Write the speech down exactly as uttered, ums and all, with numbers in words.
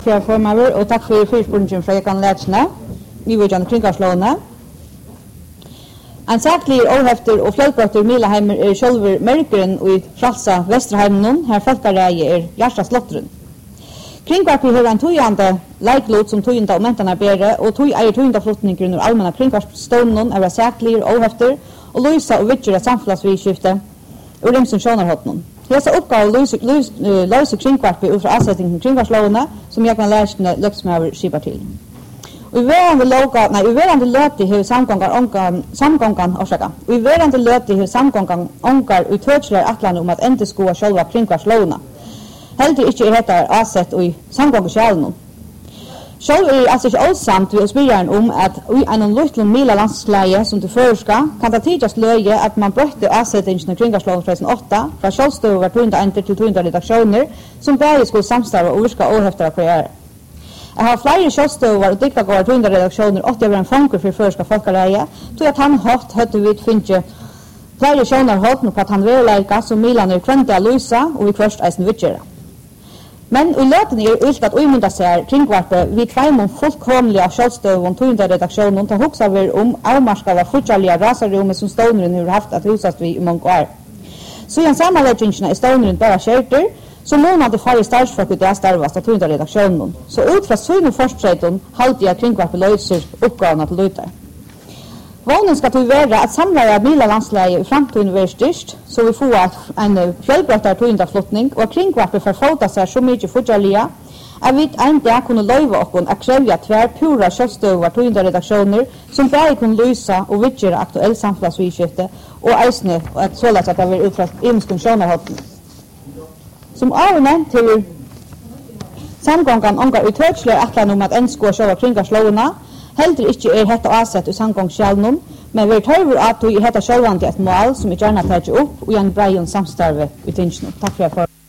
Kjære formaver, og takk for fyrspurningen fra Jekan Lætsne, vi var gjennom kringkastslåene. En saklig overhefter og fjellbøtter Milaheimer er sjølver merkeren og i fralsa Vesterheimen, her folkereie er Gjerstadslotteren. Kringkvarpi har en tøyende leiklot som tøyende og mentene bedre, og tøy eier tøyende flotninger under allmenne kringkvarpstånden er saklig overhefter og løse og vidtjere samfunnsvidskifte og rymsen sjånerhåttene. Dessa uppgave løse kringkvarpi ut fra avsettingen kringkvarpslovene som jeg kan lære løksmøver skiper til. Og i verande loka, nei, i verande løti har samgångar ongan, samgångan, orsaka, og i verande løti har samgångan ongar utødsler atlan om at enda skoa sjálva kringkvarpslovene. Heldur ikke er dette avsett i samgångskjælen. Sjálv er altså ikke allsamt ved å spyrjaren om at i en liten mila landsleie som til føreska kan det tidligst løye at man brøtte avsettingen av kringkvarpsloven fra åtta fra sjálvstøver tøyende enter til tøyende redaksjoner som bare skulle samstarve og virka overhefter av karriere. Jeg har flere sjálvstøver og dykta går tøyende redaksjoner åtte over en fanker for føreska folkereie tog at han hatt høtte vidt finne flere sjåner hatt nok at han verleika som milan er krønte av Luisa og vi først eisen vidtjere. Men i løten er ylt at uimunda seg kringkvarpet vi kveimon fullkomlige av sjálvstøvun tøyende redaksjonen til hoksa vi om avmarskava futsallige rasarrommet som Stovneren har haft at husast vi i mange år. Så i en samanleggingene er Stovneren bare kjerter, så måned det færre starsfolk ut i starvast av tøyende redaksjonen. Så ut fra søgne forskjøyden halte jeg kringkvarpet løyser oppgavene til løyter. Vånen skal til være at samleie av Mila landsleie i fremtiden være styrst, så vi får en fjellbrøttere tøyendaflotning, og kringkvarpet forfåta seg så mye futsallige, at vi en dag kunne løyve okken at krevja tver pura kjølstøver tøyendaredaksjoner som bare kunne løse og vidgjøre aktuell samfunnsvidskifte og eisne at således at det var ut fra imenskun sjånerhåtten. Som avnevnt til samgången omgar utødsler atlan om at ensko og sjåva kringkvarpslovene, heldur ikke er hetta avsett i samgångskjælnum, men vi tørver at du i hetta sjølvandi et mål som vi gjerne tar opp og i en breion samstarve i tingene. Takk for jeg for.